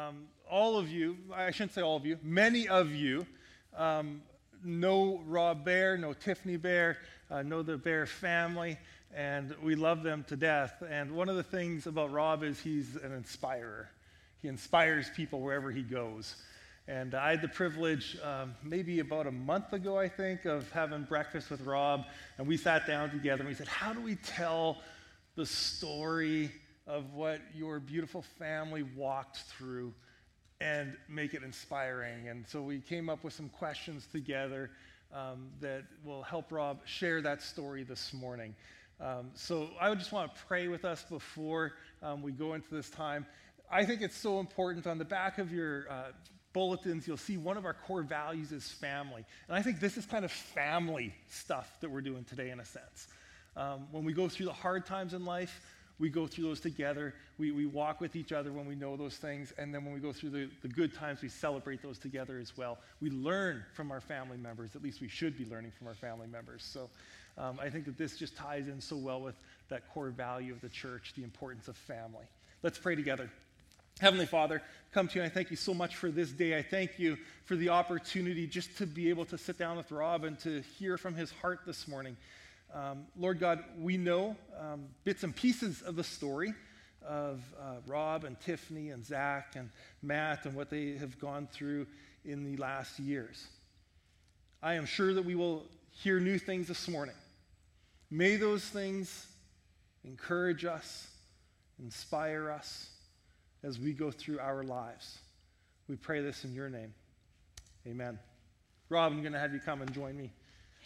All of you, I shouldn't say all of you, many of you know Rob Bear, know Tiffany Bear, know the Bear family, and we love them to death. And one of the things about Rob is he's an inspirer. He inspires people wherever he goes. And I had the privilege, maybe about a month ago, I think, of having breakfast with Rob, and we sat down together and we said, how do we tell the story of what your beautiful family walked through and make it inspiring? And so we came up with some questions together that will help Rob share that story this morning. So I would just want to pray with us before we go into this time. I think it's so important. On the back of your bulletins, you'll see one of our core values is family. And I think this is kind of family stuff that we're doing today in a sense. When we go through the hard times in life, we go through those together. We walk with each other when we know those things. And then when we go through the good times, we celebrate those together as well. We learn from our family members. At least we should be learning from our family members. So I think that this just ties in so well with that core value of the church, the importance of family. Let's pray together. Heavenly Father, come to you, and I thank you so much for this day. I thank you for the opportunity just to be able to sit down with Rob and to hear from his heart this morning. Lord God, we know bits and pieces of the story of Rob and Tiffany and Zach and Matt and what they have gone through in the last years. I am sure that we will hear new things this morning. May those things encourage us, inspire us as we go through our lives. We pray this in your name. Amen. Rob, I'm going to have you come and join me.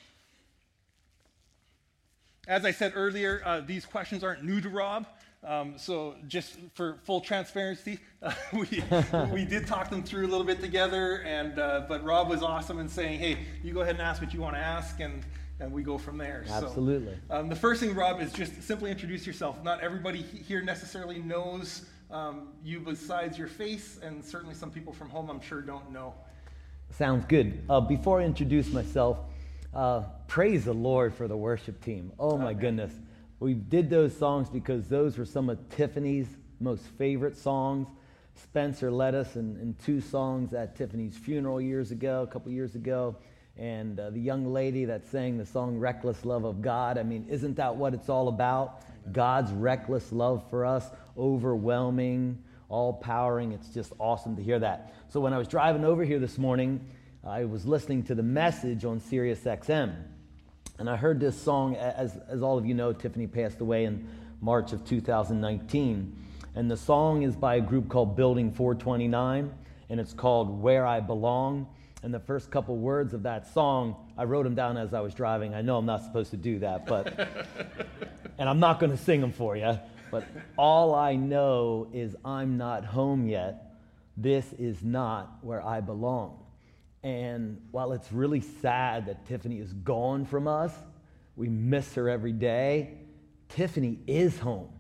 As I said earlier, these questions aren't new to Rob. So just for full transparency, we did talk them through a little bit together, but Rob was awesome in saying, hey, you go ahead and ask what you want to ask, and we go from there. Absolutely. So, the first thing, Rob, is just simply introduce yourself. Not everybody here necessarily knows you besides your face, and certainly some people from home, I'm sure, don't know. Sounds good. Before I introduce myself, praise the Lord for the worship team. Oh my goodness. We did those songs because those were some of Tiffany's most favorite songs. Spencer led us in two songs at Tiffany's funeral a couple years ago. And the young lady that sang the song Reckless Love of God. I mean, isn't that what it's all about? God's reckless love for us, overwhelming, all-powering. It's just awesome to hear that. So when I was driving over here this morning, I was listening to the message on Sirius XM. And I heard this song, as all of you know, Tiffany passed away in March of 2019. And the song is by a group called Building 429, and it's called Where I Belong. And the first couple words of that song, I wrote them down as I was driving. I know I'm not supposed to do that, but and I'm not going to sing them for you. But all I know is I'm not home yet. This is not where I belong. And while it's really sad that Tiffany is gone from us, we miss her every day, Tiffany is home.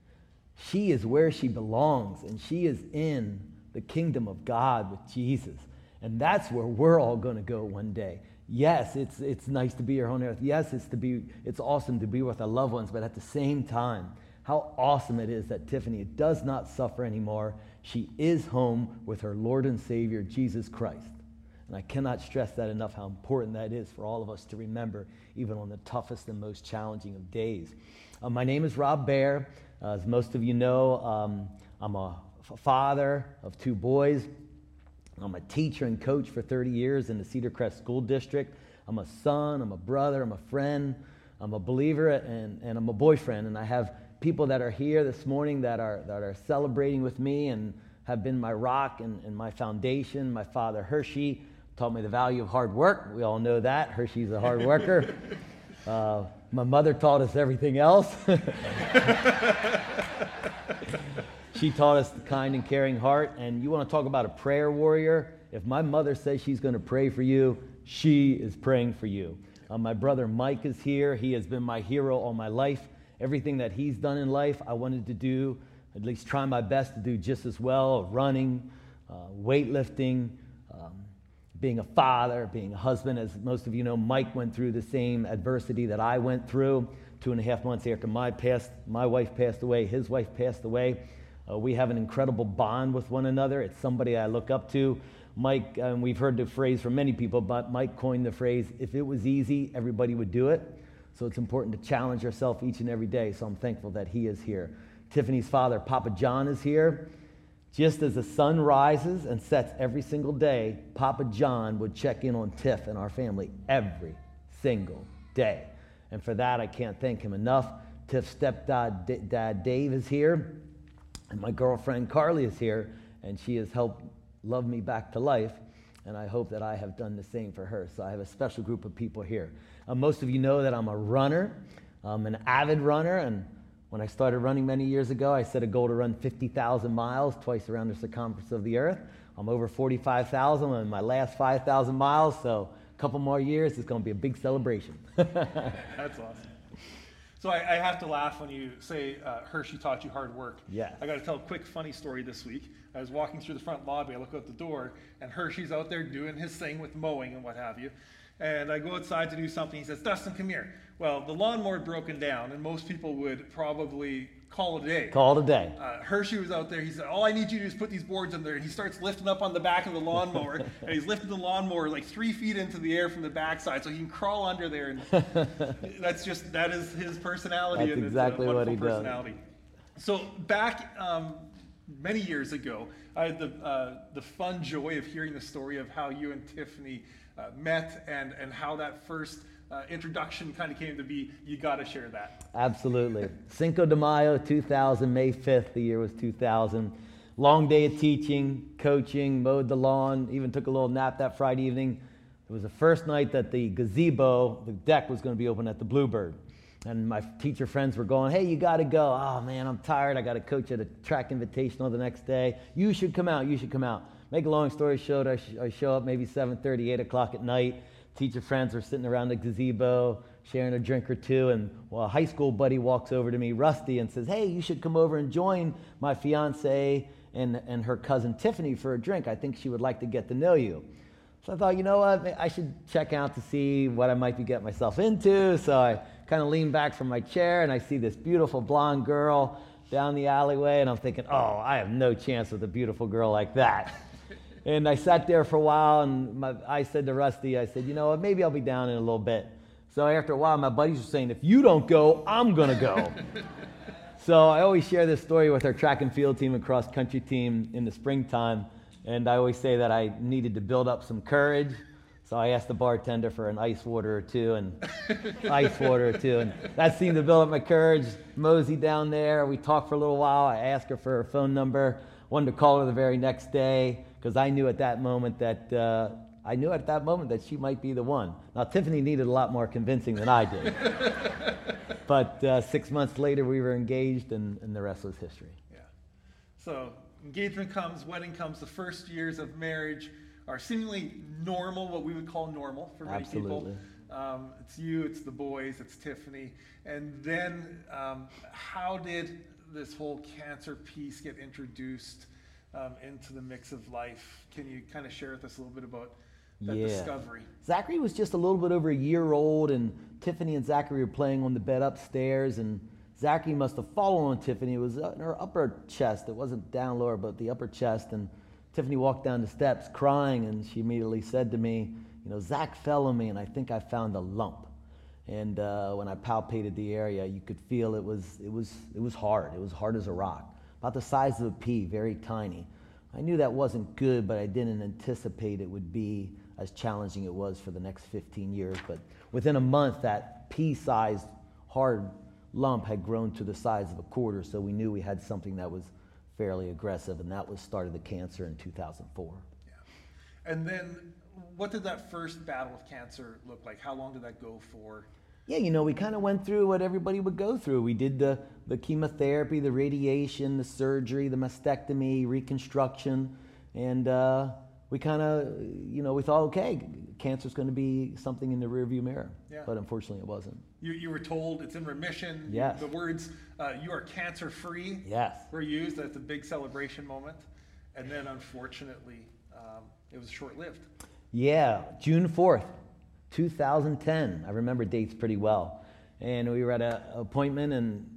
She is where she belongs, and she is in the kingdom of God with Jesus. And that's where we're all going to go one day. Yes, it's nice to be here on earth. Yes, it's awesome to be with our loved ones, but at the same time, how awesome it is that Tiffany does not suffer anymore. She is home with her Lord and Savior, Jesus Christ. And I cannot stress that enough, how important that is for all of us to remember, even on the toughest and most challenging of days. My name is Rob Bear. As most of you know, I'm a father of two boys. I'm a teacher and coach for 30 years in the Cedar Crest School District. I'm a son, I'm a brother, I'm a friend, I'm a believer, and I'm a boyfriend. And I have people that are here this morning that are celebrating with me and have been my rock and my foundation. My father, Hershey, taught me the value of hard work. We all know that. Hershey's a hard worker. My mother taught us everything else. She taught us the kind and caring heart. And you want to talk about a prayer warrior? If my mother says she's going to pray for you, she is praying for you. My brother Mike is here. He has been my hero all my life. Everything that he's done in life, I wanted to do, at least try my best to do just as well. Running, weightlifting, being a father, being a husband. As most of you know, Mike went through the same adversity that I went through. 2.5 months after my wife passed away, his wife passed away. We have an incredible bond with one another. It's somebody I look up to. Mike, we've heard the phrase from many people, but Mike coined the phrase, if it was easy, everybody would do it. So it's important to challenge yourself each and every day. So I'm thankful that he is here. Tiffany's father, Papa John, is here. Just as the sun rises and sets every single day, Papa John would check in on Tiff and our family every single day. And for that, I can't thank him enough. Tiff's stepdad, Dad Dave, is here. And my girlfriend Carly is here. And she has helped love me back to life. And I hope that I have done the same for her. So I have a special group of people here. Most of you know that I'm a runner. I'm an avid runner. And when I started running many years ago, I set a goal to run 50,000 miles, twice around the circumference of the earth. I'm over 45,000 in my last 5,000 miles, so a couple more years, it's going to be a big celebration. That's awesome. So I have to laugh when you say Hershey taught you hard work. Yes. I got to tell a quick funny story this week. I was walking through the front lobby, I look out the door, and Hershey's out there doing his thing with mowing and what have you. And I go outside to do something. He says, Dustin, come here. Well, the lawnmower had broken down, and most people would probably call it a day. Call it a day. Hershey was out there. He said, all I need you to do is put these boards in there. And he starts lifting up on the back of the lawnmower. And he's lifting the lawnmower like 3 feet into the air from the backside so he can crawl under there. And that is his personality. That's and exactly it's a what he personality. Does. So back many years ago, I had the fun joy of hearing the story of how you and Tiffany met and how that first introduction kind of came to be. You got to share that. Absolutely. Cinco de Mayo, 2000, May 5th, the year was 2000. Long day of teaching, coaching, mowed the lawn, even took a little nap that Friday evening. It was the first night that the gazebo, the deck, was going to be open at the Bluebird. And my teacher friends were going, hey, you got to go. Oh, man, I'm tired. I got to coach at a track invitational the next day. You should come out. You should come out. Make a long story short, I show up maybe 7:30, 8 o'clock at night. Teacher friends are sitting around the gazebo, sharing a drink or two, and a high school buddy walks over to me, Rusty, and says, hey, you should come over and join my fiance and her cousin Tiffany for a drink. I think she would like to get to know you. So I thought, you know what, I should check out to see what I might be getting myself into. So I kind of lean back from my chair, and I see this beautiful blonde girl down the alleyway, and I'm thinking, oh, I have no chance with a beautiful girl like that. And I sat there for a while, and I said to Rusty, I said, you know what, maybe I'll be down in a little bit. So after a while, my buddies were saying, if you don't go, I'm going to go. So I always share this story with our track and field team and cross country team in the springtime. And I always say that I needed to build up some courage. So I asked the bartender for an ice water or two, and that seemed to build up my courage. Mosey down there, we talked for a little while. I asked her for her phone number, wanted to call her the very next day, because I knew at that moment that she might be the one. Now, Tiffany needed a lot more convincing than I did. But 6 months later, we were engaged, and the rest was history. Yeah. So engagement comes, wedding comes, the first years of marriage are seemingly normal, what we would call normal for many people. It's you, it's the boys, it's Tiffany. And then how did this whole cancer piece get introduced into the mix of life? Can you kind of share with us a little bit about that discovery? Zachary was just a little bit over a year old, and Tiffany and Zachary were playing on the bed upstairs, and Zachary must have fallen on Tiffany. It was in her upper chest. It wasn't down lower, but the upper chest. And Tiffany walked down the steps crying, and she immediately said to me, you know, Zach fell on me, and I think I found a lump. And when I palpated the area, you could feel it was hard. It was hard as a rock, about the size of a pea, very tiny. I knew that wasn't good, but I didn't anticipate it would be as challenging it was for the next 15 years. But within a month, that pea-sized hard lump had grown to the size of a quarter, so we knew we had something that was fairly aggressive, and that was start of the cancer in 2004. Yeah. And then what did that first battle with cancer look like? How long did that go for? Yeah, you know, we kind of went through what everybody would go through. We did the chemotherapy, the radiation, the surgery, the mastectomy, reconstruction, and we kind of, you know, we thought, okay, cancer's going to be something in the rearview mirror. Yeah. But unfortunately it wasn't. You were told it's in remission. Yes. The words, you are cancer-free, yes, were used. That's a big celebration moment. And then unfortunately, it was short-lived. Yeah, June 4th, 2010. I remember dates pretty well. And we were at an appointment, and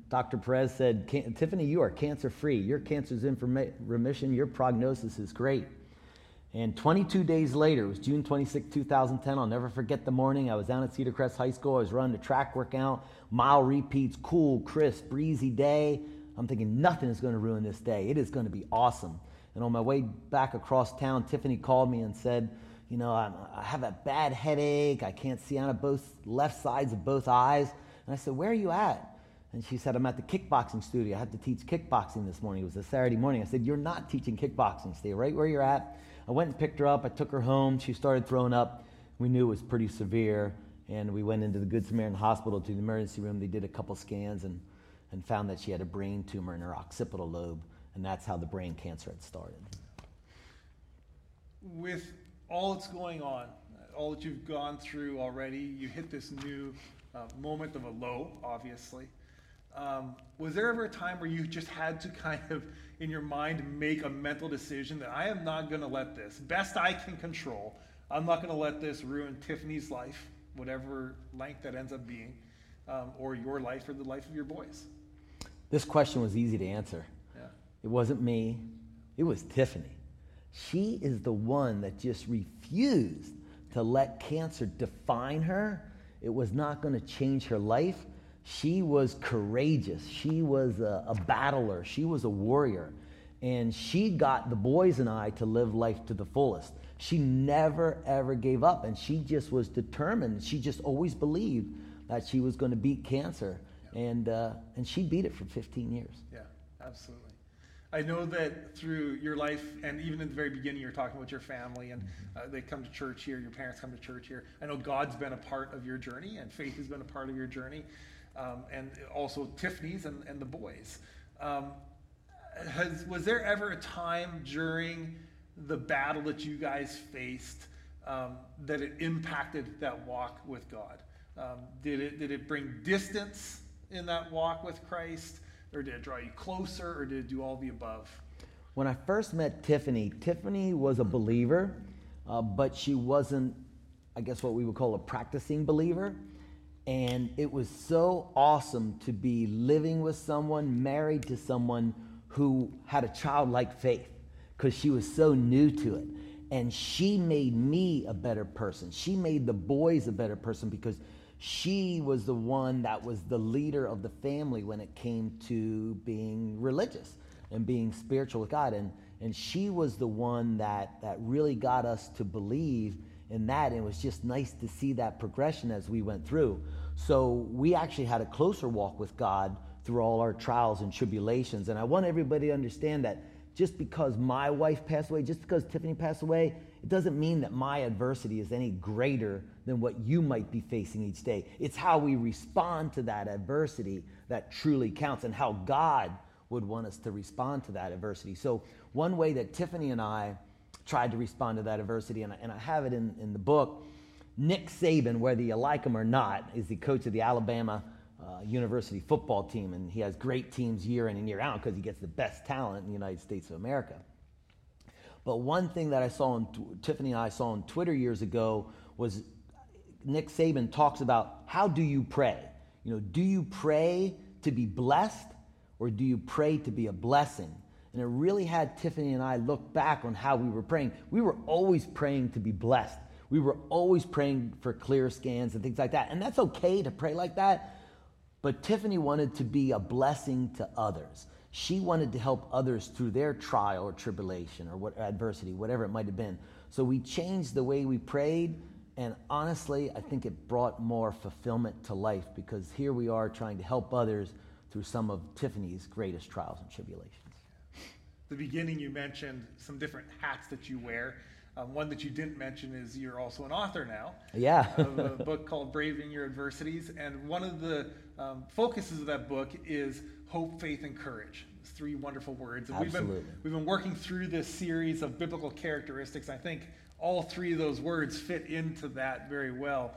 Dr. Perez said, Tiffany, you are cancer-free. Your cancer's in remission. Your prognosis is great. And 22 days later, it was June 26, 2010. I'll never forget the morning. I was down at Cedar Crest High School. I was running a track workout, mile repeats, cool, crisp, breezy day. I'm thinking nothing is going to ruin this day. It is going to be awesome. And on my way back across town, Tiffany called me and said, you know, I have a bad headache. I can't see out of both left sides of both eyes. And I said, where are you at? And she said, I'm at the kickboxing studio. I had to teach kickboxing this morning. It was a Saturday morning. I said, you're not teaching kickboxing. Stay right where you're at. I went and picked her up. I took her home. She started throwing up. We knew it was pretty severe. And we went into the Good Samaritan Hospital to the emergency room. They did a couple scans and found that she had a brain tumor in her occipital lobe. And that's how the brain cancer had started. With all that's going on, all that you've gone through already, you hit this new moment of a low, obviously. Was there ever a time where you just had to kind of, in your mind, make a mental decision that I am not going to let this, best I can control, I'm not going to let this ruin Tiffany's life, whatever length that ends up being, or your life or the life of your boys? This question was easy to answer. Yeah. It wasn't me. It was Tiffany. She is the one that just refused to let cancer define her. It was not going to change her life. She was courageous. She was a battler. She was a warrior. And she got the boys and I to live life to the fullest. She never, ever gave up. And she just was determined. She just always believed that she was going to beat cancer. Yeah. And she beat it for 15 years. Yeah, absolutely. I know that through your life, and even in the very beginning, you were talking about your family, and they come to church here, your parents come to church here. I know God's been a part of your journey, and faith has been a part of your journey. And also Tiffany's and the boys. Was there ever a time during the battle that you guys faced that it impacted that walk with God? Did it bring distance in that walk with Christ, or did it draw you closer, or did it do all the above? When I first met Tiffany, Tiffany was a believer, but she wasn't, I guess, what we would call a practicing believer. And it was so awesome to be living with someone, married to someone who had a childlike faith, because she was so new to it. And she made me a better person. She made the boys a better person, because she was the one that was the leader of the family when it came to being religious and being spiritual with God. And she was the one that really got us to believe in that. And it was just nice to see that progression as we went through. So we actually had a closer walk with God through all our trials and tribulations. And I want everybody to understand that just because my wife passed away, just because Tiffany passed away, it doesn't mean that my adversity is any greater than what you might be facing each day. It's how we respond to that adversity that truly counts, and how God would want us to respond to that adversity. So one way that Tiffany and I tried to respond to that adversity, and I have it in the book, Nick Saban, whether you like him or not, is the coach of the Alabama University football team, and he has great teams year in and year out because he gets the best talent in the United States of America. But one thing that I saw, Tiffany and I saw on Twitter years ago, was Nick Saban talks about, how do you pray? You know, do you pray to be blessed, or do you pray to be a blessing? And it really had Tiffany and I look back on how we were praying. We were always praying to be blessed. We were always praying for clear scans and things like that. And that's okay to pray like that. But Tiffany wanted to be a blessing to others. She wanted to help others through their trial or tribulation or adversity, whatever it might have been. So we changed the way we prayed. And honestly, I think it brought more fulfillment to life, because here we are trying to help others through some of Tiffany's greatest trials and tribulations. At the beginning, you mentioned some different hats that you wear. One that you didn't mention is you're also an author now. Yeah. Of a book called Braving Your Adversities. And one of the focuses of that book is hope, faith, and courage. It's 3 wonderful words. And Absolutely. we've been working through this series of biblical characteristics. I think all 3 of those words fit into that very well.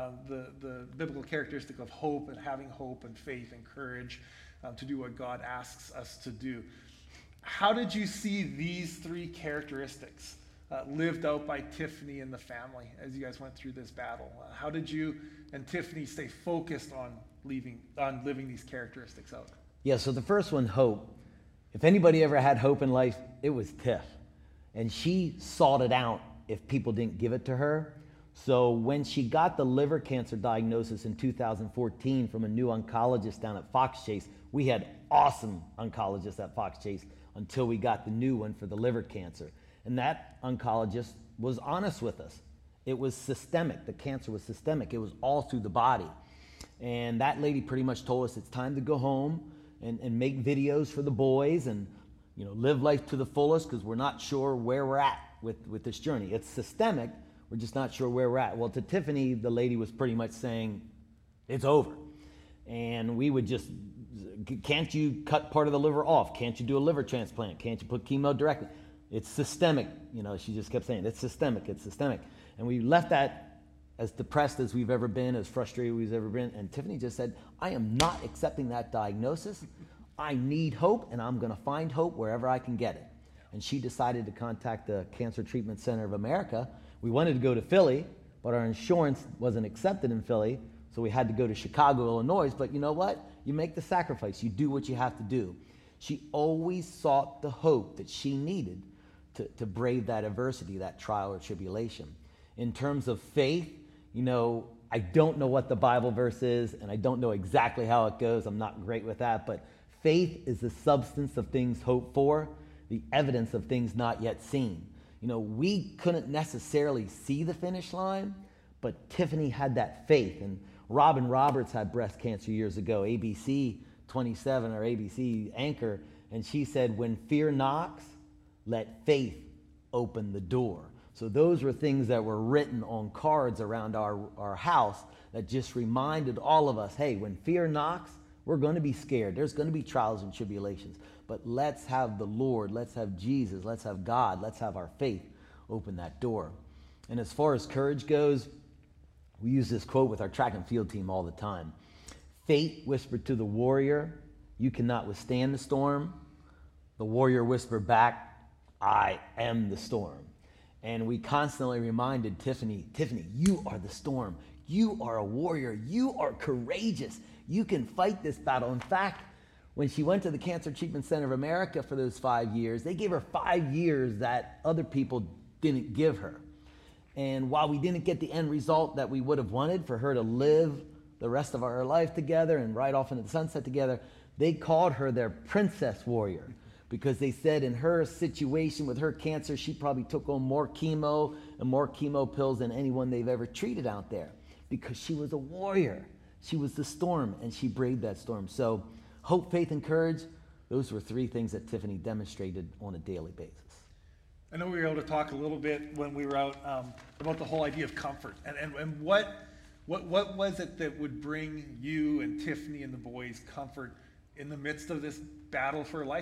The biblical characteristic of hope, and having hope and faith and courage to do what God asks us to do. How did you see these 3 characteristics lived out by Tiffany and the family as you guys went through this battle? How did you and Tiffany stay focused on living these characteristics out? Yeah, so the first one, hope. If anybody ever had hope in life, it was Tiff. And she sought it out if people didn't give it to her. So when she got the liver cancer diagnosis in 2014 from a new oncologist down at Fox Chase, we had awesome oncologists at Fox Chase until we got the new one for the liver cancer. And that oncologist was honest with us. It was systemic. The cancer was systemic. It was all through the body. And that lady pretty much told us it's time to go home and make videos for the boys and live life to the fullest, because we're not sure where we're at with this journey. It's systemic. We're just not sure where we're at. Well, to Tiffany, the lady was pretty much saying, it's over. And we would just, can't you cut part of the liver off? Can't you do a liver transplant? Can't you put chemo directly? It's systemic. She just kept saying, it's systemic, it's systemic. And we left that as depressed as we've ever been, as frustrated as we've ever been. And Tiffany just said, I am not accepting that diagnosis. I need hope, and I'm going to find hope wherever I can get it. And she decided to contact the Cancer Treatment Center of America. We wanted to go to Philly, but our insurance wasn't accepted in Philly, so we had to go to Chicago, Illinois. But you know what? You make the sacrifice. You do what you have to do. She always sought the hope that she needed to brave that adversity, that trial or tribulation. In terms of faith, I don't know what the Bible verse is, and I don't know exactly how it goes. I'm not great with that, but faith is the substance of things hoped for, the evidence of things not yet seen. We couldn't necessarily see the finish line, but Tiffany had that faith. And Robin Roberts had breast cancer years ago, ABC 27 or ABC anchor, and she said, when fear knocks, let faith open the door. So those were things that were written on cards around our house that just reminded all of us, hey, when fear knocks, we're going to be scared. There's going to be trials and tribulations. But let's have the Lord, let's have Jesus, let's have God, let's have our faith open that door. And as far as courage goes, we use this quote with our track and field team all the time. Fate whispered to the warrior, you cannot withstand the storm. The warrior whispered back, I am the storm. And we constantly reminded Tiffany, you are the storm. You are a warrior. You are courageous. You can fight this battle. In fact, when she went to the Cancer Treatment Center of America for those 5 years, they gave her 5 years that other people didn't give her. And while we didn't get the end result that we would have wanted for her to live the rest of our life together and ride off into the sunset together, they called her their princess warrior, because they said in her situation with her cancer, she probably took on more chemo and more chemo pills than anyone they've ever treated out there, because she was a warrior. She was the storm, and she braved that storm. So hope, faith, and courage, those were 3 things that Tiffany demonstrated on a daily basis. I know we were able to talk a little bit when we were out about the whole idea of comfort. And what was it that would bring you and Tiffany and the boys comfort in the midst of this battle for life?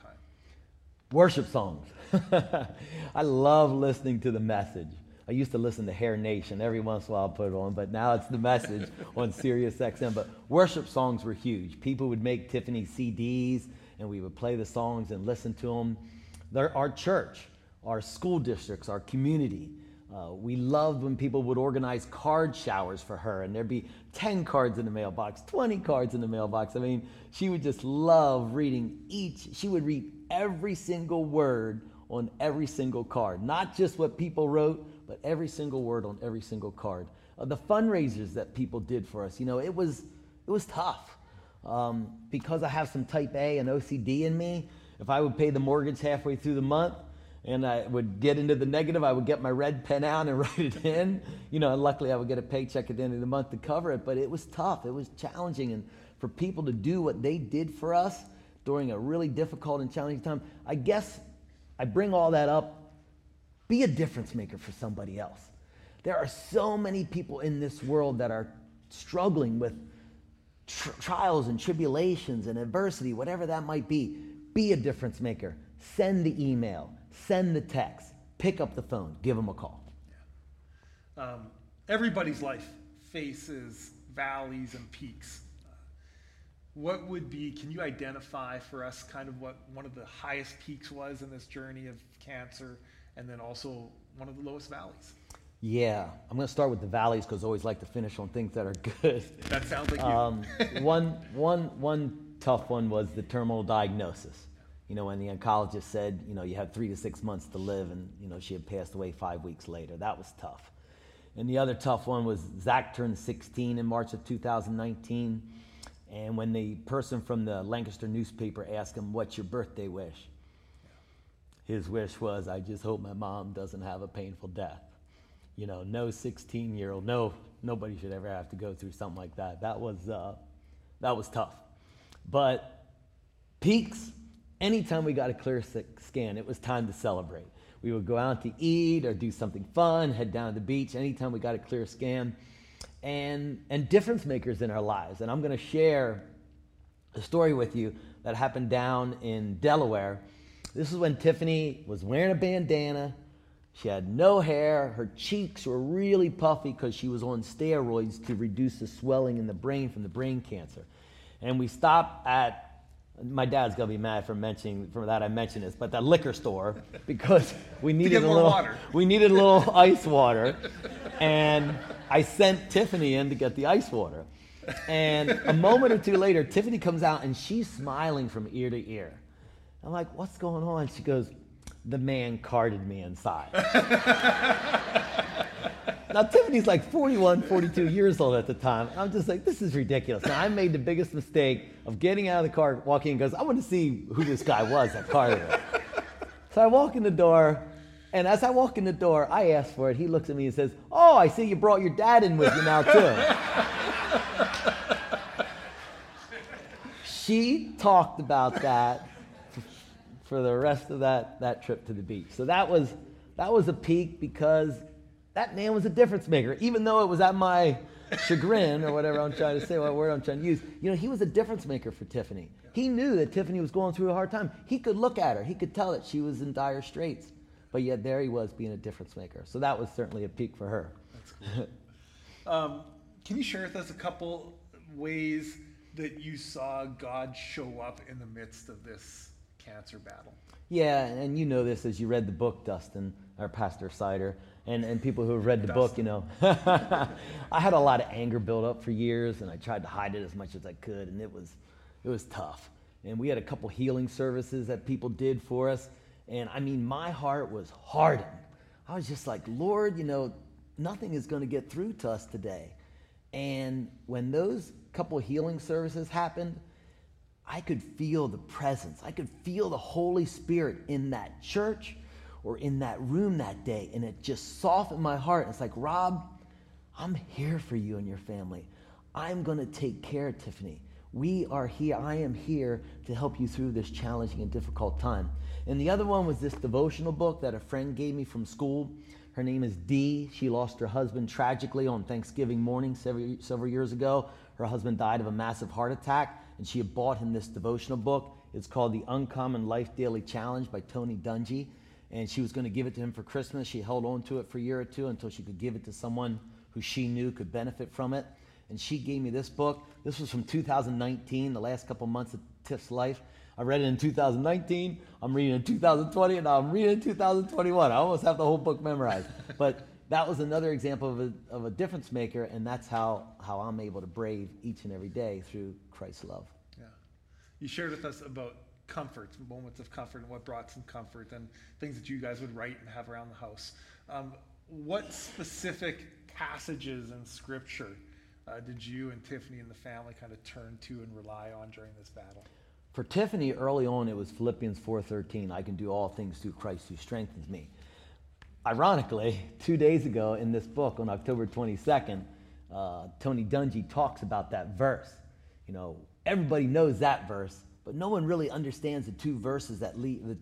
Worship songs. I love listening to The Message. I used to listen to Hair Nation. Every once in a while I'll put it on, but now it's The Message on Sirius XM. But worship songs were huge. People would make Tiffany CDs, and we would play the songs and listen to them. Our church, our school districts, our community. We loved when people would organize card showers for her, and there'd be 10 cards in the mailbox, 20 cards in the mailbox. I mean, she would just love reading she would read every single word on every single card. Not just what people wrote, but every single word on every single card. The fundraisers that people did for us, it was tough. Because I have some type A and OCD in me, if I would pay the mortgage halfway through the month, and I would get into the negative, I would get my red pen out and write it in. And luckily I would get a paycheck at the end of the month to cover it, but it was tough. It was challenging. And for people to do what they did for us during a really difficult and challenging time, I guess I bring all that up. Be a difference maker for somebody else. There are so many people in this world that are struggling with trials and tribulations and adversity, whatever that might be. Be a difference maker. Send the email. Send the text. Pick up the phone. Give them a call. Yeah. Everybody's life faces valleys and peaks. Can you identify for us kind of what one of the highest peaks was in this journey of cancer and then also one of the lowest valleys. Yeah, I'm going to start with the valleys because I always like to finish on things that are good. That sounds like you. One tough one was the terminal diagnosis. When the oncologist said, you have 3 to 6 months to live, and, she had passed away 5 weeks later. That was tough. And the other tough one was Zach turned 16 in March of 2019. And when the person from the Lancaster newspaper asked him, "What's your birthday wish?" His wish was, "I just hope my mom doesn't have a painful death." No 16-year-old, nobody should ever have to go through something like that. That was tough. But peaks, anytime we got a clear scan, it was time to celebrate. We would go out to eat or do something fun, head down to the beach, anytime we got a clear scan. And difference makers in our lives. And I'm going to share a story with you that happened down in Delaware. This is when Tiffany was wearing a bandana. She had no hair. Her cheeks were really puffy because she was on steroids to reduce the swelling in the brain from the brain cancer. And we stopped at, my dad's going to be mad for that I mentioned this, but that liquor store, because we needed we needed a little ice water. And I sent Tiffany in to get the ice water. And a moment or two later, Tiffany comes out and she's smiling from ear to ear. I'm like, "What's going on?" She goes, "The man carded me inside." Now, Tiffany's like 41, 42 years old at the time. I'm just like, this is ridiculous. Now, I made the biggest mistake of getting out of the car, walking in, because I want to see who this guy was that carded me. So I walk in the door, and as I walk in the door, I ask for it. He looks at me and says, "Oh, I see you brought your dad in with you now, too." She talked about that for the rest of that trip to the beach. So that was a peak, because that man was a difference maker. Even though it was at my chagrin, or whatever I'm trying to say, what word I'm trying to use, he was a difference maker for Tiffany. He knew that Tiffany was going through a hard time. He could look at her. He could tell that she was in dire straits. But yet there he was being a difference maker. So that was certainly a peak for her. That's cool. Can you share with us a couple ways that you saw God show up in the midst of this cancer battle? Yeah, and you know this as you read the book, Dustin, or Pastor Sider, and people who have read the book, I had a lot of anger built up for years, and I tried to hide it as much as I could, and it was tough. And we had a couple healing services that people did for us, and I mean, my heart was hardened. I was just like, "Lord, nothing is going to get through to us today." And when those couple healing services happened, I could feel the presence. I could feel the Holy Spirit in that church or in that room that day, and it just softened my heart. It's like, "Rob, I'm here for you and your family. I'm going to take care of Tiffany. We are here. I am here to help you through this challenging and difficult time." And the other one was this devotional book that a friend gave me from school. Her name is Dee. She lost her husband tragically on Thanksgiving morning several years ago. Her husband died of a massive heart attack, and she had bought him this devotional book. It's called The Uncommon Life Daily Challenge by Tony Dungy. And she was going to give it to him for Christmas. She held on to it for a year or two until she could give it to someone who she knew could benefit from it. And she gave me this book. This was from 2019, the last couple months of Tiff's life. I read it in 2019, I'm reading it in 2020, and now I'm reading it in 2021. I almost have the whole book memorized. But that was another example of a difference maker, and that's how I'm able to brave each and every day through Christ's love. Yeah. You shared with us about comfort, moments of comfort, and what brought some comfort, and things that you guys would write and have around the house. What specific passages in Scripture did you and Tiffany and the family kind of turn to and rely on during this battle? For Tiffany, early on, it was Philippians 4:13. I can do all things through Christ who strengthens me. Ironically, 2 days ago in this book, on October 22nd, Tony Dungy talks about that verse. Everybody knows that verse, but no one really understands the two verses that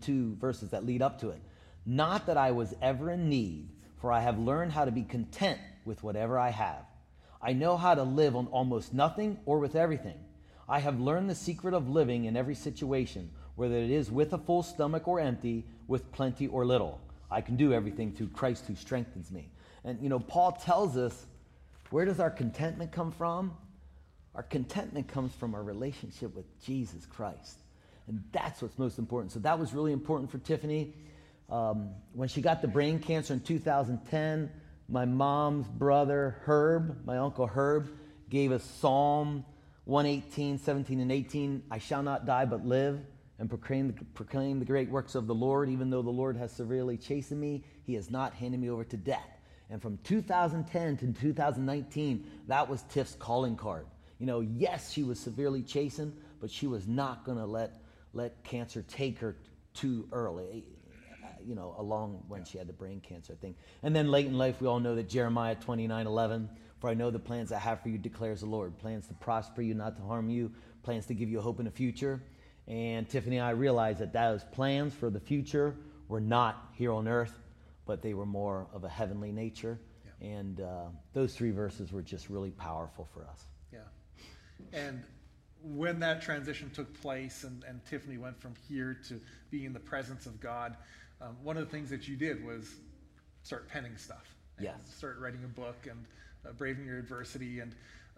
lead up to it. "Not that I was ever in need, for I have learned how to be content with whatever I have. I know how to live on almost nothing or with everything. I have learned the secret of living in every situation, whether it is with a full stomach or empty, with plenty or little. I can do everything through Christ who strengthens me." And, Paul tells us, where does our contentment come from? Our contentment comes from our relationship with Jesus Christ. And that's what's most important. So that was really important for Tiffany. When she got the brain cancer in 2010, my mom's brother, Herb, my uncle Herb, gave us Psalm 118, 17, and 18. I shall not die but live and proclaim the great works of the Lord. Even though the Lord has severely chastened me, he has not handed me over to death. And from 2010 to 2019, that was Tiff's calling card. You know, yes, she was severely chastened, but she was not going to let cancer take her too early, you know, along when she had the brain cancer thing. And then late in life, we all know that Jeremiah 29:11, for I know the plans I have for you, declares the Lord. Plans to prosper you, not to harm you. Plans to give you a hope in the future. And Tiffany and I realized that those plans for the future were not here on earth, but they were more of a heavenly nature. Yeah. And those 3 verses were just really powerful for us. Yeah. And when that transition took place and Tiffany went from here to being in the presence of God, one of the things that you did was start penning stuff. And yes. Start writing a book and braving your adversity. And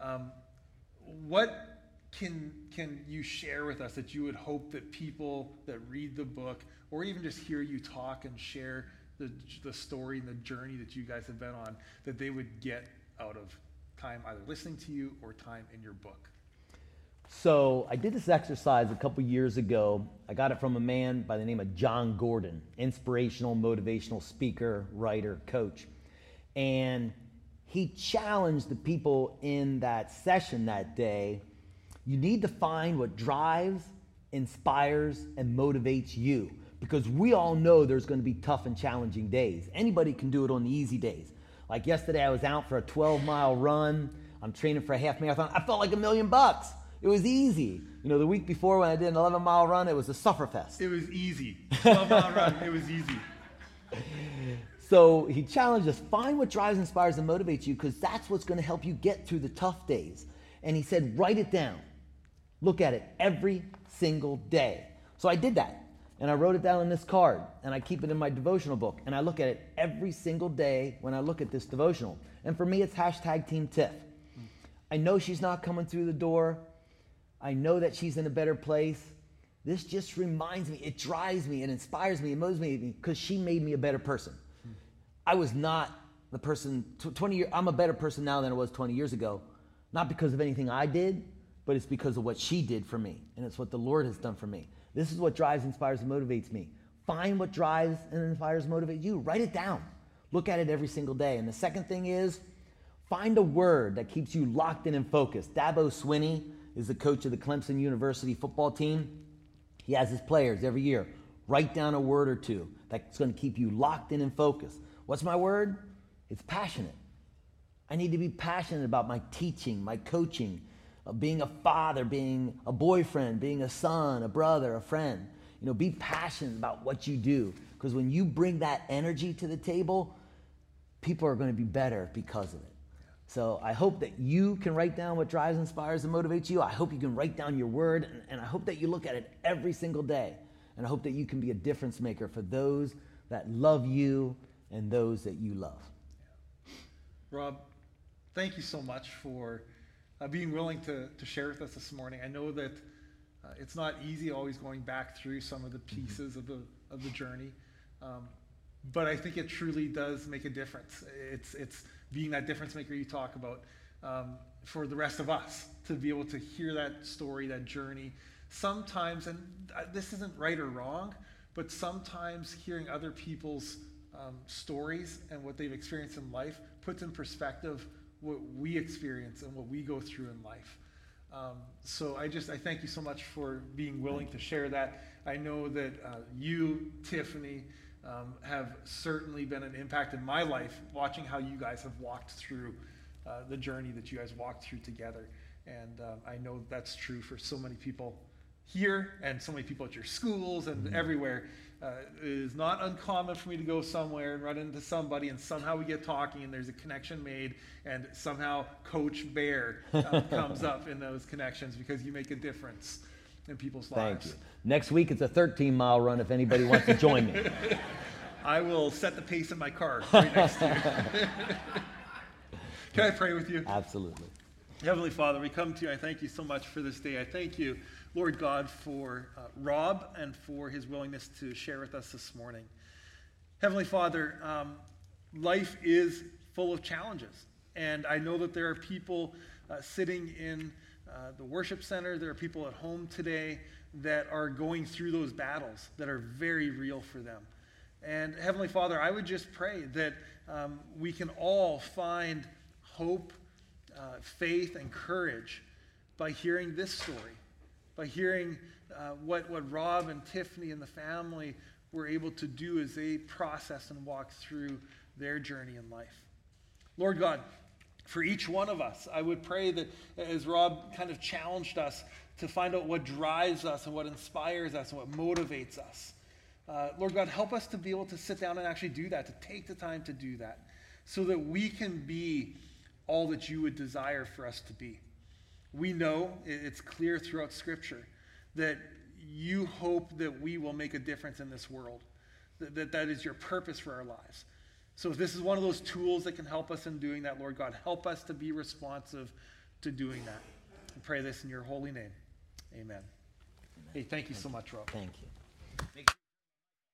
what can you share with us that you would hope that people that read the book or even just hear you talk and share the story and the journey that you guys have been on, that they would get out of time either listening to you or time in your book? So I did this exercise a couple years ago. I got it from a man by the name of John Gordon, inspirational, motivational speaker, writer, coach. And he challenged the people in that session that day. You need to find what drives, inspires, and motivates you. Because we all know there's going to be tough and challenging days. Anybody can do it on the easy days. Like yesterday, I was out for a 12-mile run. I'm training for a half marathon. I felt like $1 million. It was easy. You know, the week before when I did an 11-mile run, it was a sufferfest. It was easy. 12-mile run, it was easy. So he challenged us, find what drives, inspires, and motivates you, because that's what's going to help you get through the tough days. And he said, write it down. Look at it every single day. So I did that. And I wrote it down on this card. And I keep it in my devotional book. And I look at it every single day when I look at this devotional. And for me, it's #Team Tiff. I know she's not coming through the door. I know that she's in a better place. This just reminds me, it drives me, it inspires me, it motivates me, because she made me a better person. I was not the person, 20 years, I'm a better person now than I was 20 years ago. Not because of anything I did, but it's because of what she did for me. And it's what the Lord has done for me. This is what drives, inspires, and motivates me. Find what drives and inspires, motivates you. Write it down. Look at it every single day. And the second thing is, find a word that keeps you locked in and focused. Dabo Swinney is the coach of the Clemson University football team. He has his players every year. Write down a word or two that's going to keep you locked in and focused. What's my word? It's passionate. I need to be passionate about my teaching, my coaching, being a father, being a boyfriend, being a son, a brother, a friend. You know, be passionate about what you do, because when you bring that energy to the table, people are going to be better because of it. So I hope that you can write down what drives, inspires, and motivates you. I hope you can write down your word, and I hope that you look at it every single day. And I hope that you can be a difference maker for those that love you and those that you love. Rob, thank you so much for being willing to share with us this morning. I know that it's not easy always going back through some of the pieces of the journey, but I think it truly does make a difference. It's being that difference maker you talk about for the rest of us, to be able to hear that story, that journey. Sometimes, and this isn't right or wrong, but sometimes hearing other people's stories and what they've experienced in life puts in perspective what we experience and what we go through in life. So I thank you so much for being willing to share that. I know that you, Tiffany, have certainly been an impact in my life, watching how you guys have walked through the journey that you guys walked through together. And I know that's true for so many people here and so many people at your schools and everywhere. It is not uncommon for me to go somewhere and run into somebody, and somehow we get talking and there's a connection made, and somehow Coach Bear comes up in those connections, because you make a difference in people's lives. Thank you. Next week it's a 13-mile run if anybody wants to join me. I will set the pace in my car right next to you. Can I pray with you? Absolutely. Heavenly Father, we come to you. I thank you so much for this day. I thank you, Lord God, for Rob and for his willingness to share with us this morning. Heavenly Father, life is full of challenges. And I know that there are people sitting in the worship center, there are people at home today that are going through those battles that are very real for them. And Heavenly Father, I would just pray that we can all find hope, faith, and courage by hearing this story, by hearing what Rob and Tiffany and the family were able to do as they process and walk through their journey in life. Lord God, for each one of us, I would pray that as Rob kind of challenged us to find out what drives us and what inspires us and what motivates us, Lord God, help us to be able to sit down and actually do that, to take the time to do that, so that we can be all that you would desire for us to be. We know, it's clear throughout Scripture, that you hope that we will make a difference in this world, that is your purpose for our lives. So if this is one of those tools that can help us in doing that, Lord God, help us to be responsive to doing that. I pray this in your holy name. Amen. Hey, thank you so much, Rob. Thank you.